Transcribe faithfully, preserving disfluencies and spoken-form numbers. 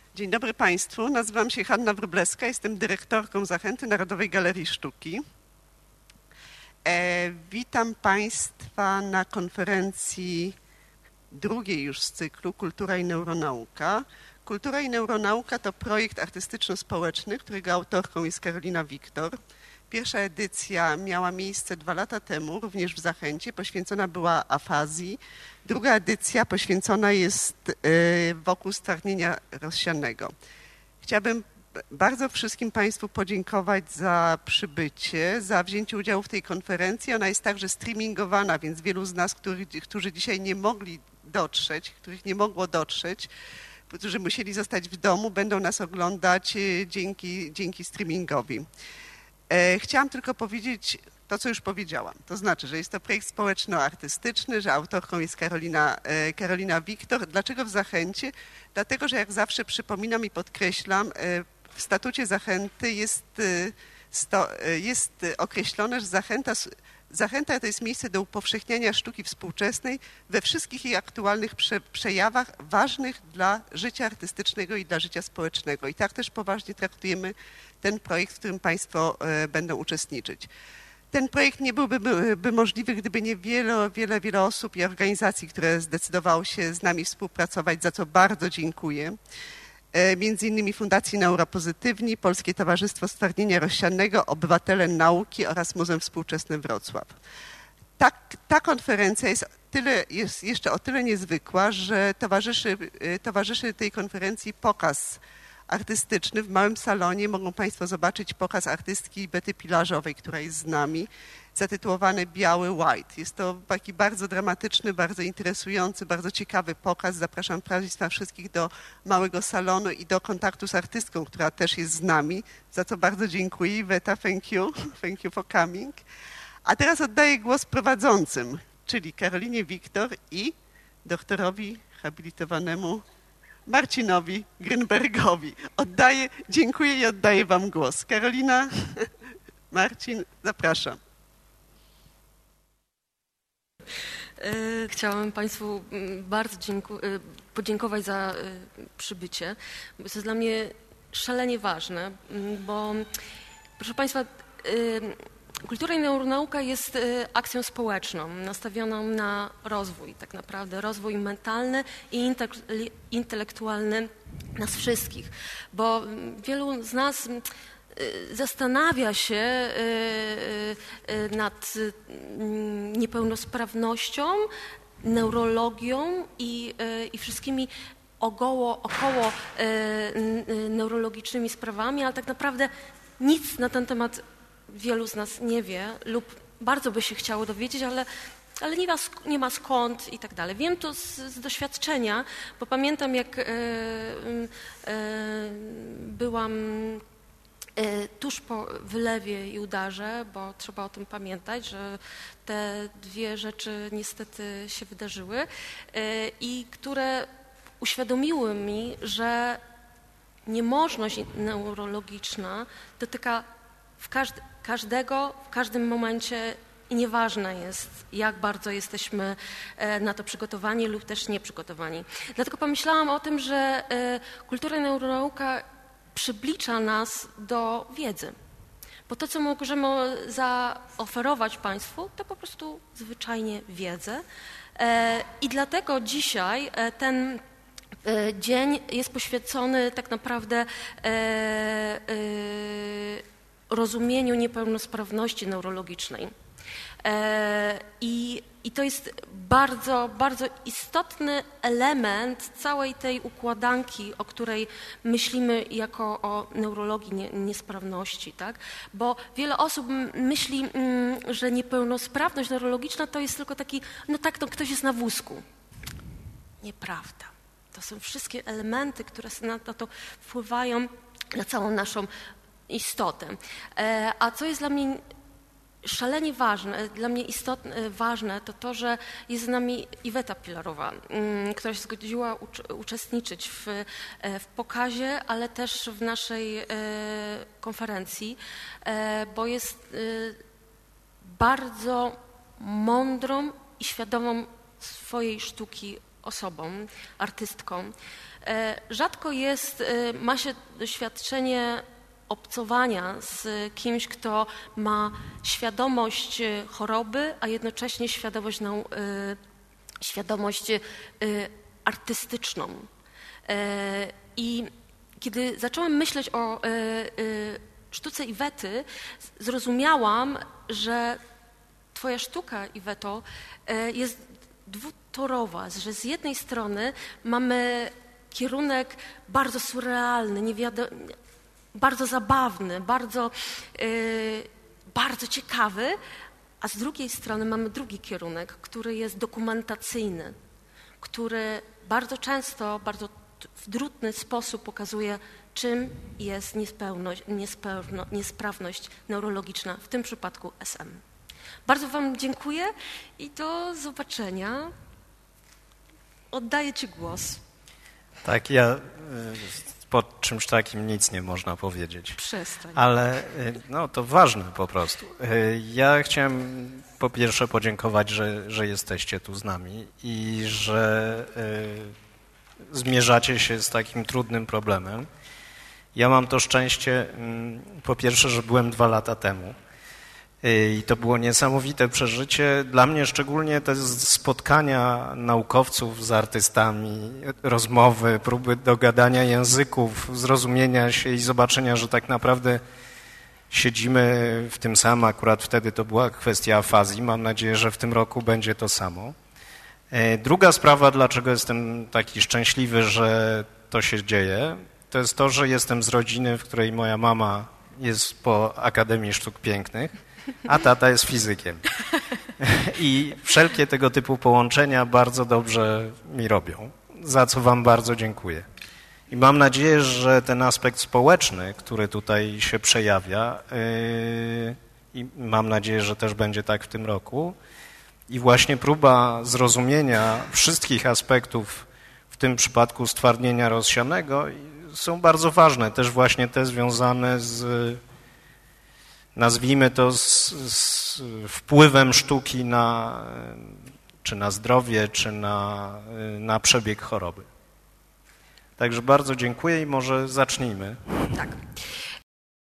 Dzień dobry Państwu, nazywam się Hanna Wróblewska, jestem dyrektorką Zachęty Narodowej Galerii Sztuki. E, witam Państwa na konferencji drugiej już z cyklu Kultura i Neuronauka. Kultura i Neuronauka to projekt artystyczno-społeczny, którego autorką jest Karolina Wiktor. Pierwsza edycja miała miejsce dwa lata temu, również w Zachęcie, poświęcona była afazji. Druga edycja poświęcona jest wokół stwardnienia rozsianego. Chciałabym bardzo wszystkim Państwu podziękować za przybycie, za wzięcie udziału w tej konferencji. Ona jest także streamingowana, więc wielu z nas, którzy, którzy dzisiaj nie mogli dotrzeć, których nie mogło dotrzeć, którzy musieli zostać w domu, będą nas oglądać dzięki, dzięki streamingowi. Chciałam tylko powiedzieć to, co już powiedziałam. To znaczy, że jest to projekt społeczno-artystyczny, że autorką jest Karolina, Karolina Wiktor. Dlaczego w Zachęcie? Dlatego, że jak zawsze przypominam i podkreślam, w statucie Zachęty jest, jest określone, że Zachęta, Zachęta to jest miejsce do upowszechniania sztuki współczesnej we wszystkich jej aktualnych prze, przejawach ważnych dla życia artystycznego i dla życia społecznego. I tak też poważnie traktujemy ten projekt, w którym Państwo będą uczestniczyć. Ten projekt nie byłby by, by możliwy, gdyby nie wiele, wiele, wiele osób i organizacji, które zdecydowały się z nami współpracować, za co bardzo dziękuję. Między innymi Fundacji Neuropozytywni, Polskie Towarzystwo Stwardnienia Rozsianego, Obywatele Nauki oraz Muzeum Współczesne Wrocław. Ta, ta konferencja jest, tyle, jest jeszcze o tyle niezwykła, że towarzyszy, towarzyszy tej konferencji pokaz artystyczny. W małym salonie mogą Państwo zobaczyć pokaz artystki Bety Pilarzowej, która jest z nami, zatytułowany Biały White. Jest to taki bardzo dramatyczny, bardzo interesujący, bardzo ciekawy pokaz. Zapraszam Państwa wszystkich do małego salonu i do kontaktu z artystką, która też jest z nami, za co bardzo dziękuję. Beta, thank you. Thank you for coming. A teraz oddaję głos prowadzącym, czyli Karolinie Wiktor i doktorowi habilitowanemu Marcinowi Grynbergowi. Oddaję, dziękuję i oddaję Wam głos. Karolina, Marcin, zapraszam. Chciałam Państwu bardzo podziękować za przybycie. To jest dla mnie szalenie ważne, bo proszę Państwa, kultura i neuronauka jest akcją społeczną, nastawioną na rozwój, tak naprawdę rozwój mentalny i intelektualny nas wszystkich, bo wielu z nas zastanawia się nad niepełnosprawnością, neurologią i, i wszystkimi około, około neurologicznymi sprawami, ale tak naprawdę nic na ten temat wielu z nas nie wie lub bardzo by się chciało dowiedzieć, ale, ale nie, ma, nie ma skąd i tak dalej. Wiem to z, z doświadczenia, bo pamiętam jak e, e, byłam e, tuż po wylewie i udarze, bo trzeba o tym pamiętać, że te dwie rzeczy niestety się wydarzyły e, i które uświadomiły mi, że niemożność neurologiczna dotyka w każdy, każdego, w każdym momencie i nieważne jest, jak bardzo jesteśmy na to przygotowani lub też nieprzygotowani. Dlatego pomyślałam o tym, że kultura i neuronauka przyblicza nas do wiedzy. Bo to, co możemy zaoferować Państwu, to po prostu zwyczajnie wiedzę. I dlatego dzisiaj ten dzień jest poświęcony tak naprawdę rozumieniu niepełnosprawności neurologicznej. I, I to jest bardzo, bardzo istotny element całej tej układanki, o której myślimy jako o neurologii nie, niesprawności, tak? Bo wiele osób myśli, że niepełnosprawność neurologiczna to jest tylko taki, no tak, no ktoś jest na wózku. Nieprawda. To są wszystkie elementy, które na to wpływają na całą naszą istotę. A co jest dla mnie szalenie ważne, dla mnie istotne, ważne, to to, że jest z nami Iweta Pilarowa, która się zgodziła uczestniczyć w, w pokazie, ale też w naszej konferencji, bo jest bardzo mądrą i świadomą swojej sztuki osobą, artystką. Rzadko jest, ma się doświadczenie obcowania z kimś, kto ma świadomość choroby, a jednocześnie świadomość, nau, świadomość artystyczną. I kiedy zaczęłam myśleć o sztuce Iwety, zrozumiałam, że twoja sztuka, Iweto, jest dwutorowa, że z jednej strony mamy kierunek bardzo surrealny, niewiadomy, bardzo zabawny, bardzo, yy, bardzo ciekawy, a z drugiej strony mamy drugi kierunek, który jest dokumentacyjny, który bardzo często, bardzo w trudny sposób pokazuje, czym jest niespełność, niespełno, niesprawność neurologiczna, w tym przypadku S M. Bardzo wam dziękuję i do zobaczenia. Oddaję ci głos. Tak, ja pod czymś takim nic nie można powiedzieć. Przestań. Ale no, to ważne po prostu. Ja chciałem po pierwsze podziękować, że, że jesteście tu z nami i że y, zmierzacie się z takim trudnym problemem. Ja mam to szczęście, y, po pierwsze, że byłem dwa lata temu. I to było niesamowite przeżycie. Dla mnie szczególnie te spotkania naukowców z artystami, rozmowy, próby dogadania języków, zrozumienia się i zobaczenia, że tak naprawdę siedzimy w tym samym. Akurat wtedy to była kwestia afazji. Mam nadzieję, że w tym roku będzie to samo. Druga sprawa, dlaczego jestem taki szczęśliwy, że to się dzieje, to jest to, że jestem z rodziny, w której moja mama jest po Akademii Sztuk Pięknych, a tata jest fizykiem. I wszelkie tego typu połączenia bardzo dobrze mi robią, za co wam bardzo dziękuję. I mam nadzieję, że ten aspekt społeczny, który tutaj się przejawia, yy, i mam nadzieję, że też będzie tak w tym roku, i właśnie próba zrozumienia wszystkich aspektów, w tym przypadku stwardnienia rozsianego, są bardzo ważne, też właśnie te związane z, nazwijmy to, z, z wpływem sztuki na, czy na zdrowie, czy na, na przebieg choroby. Także bardzo dziękuję i może zacznijmy. Tak.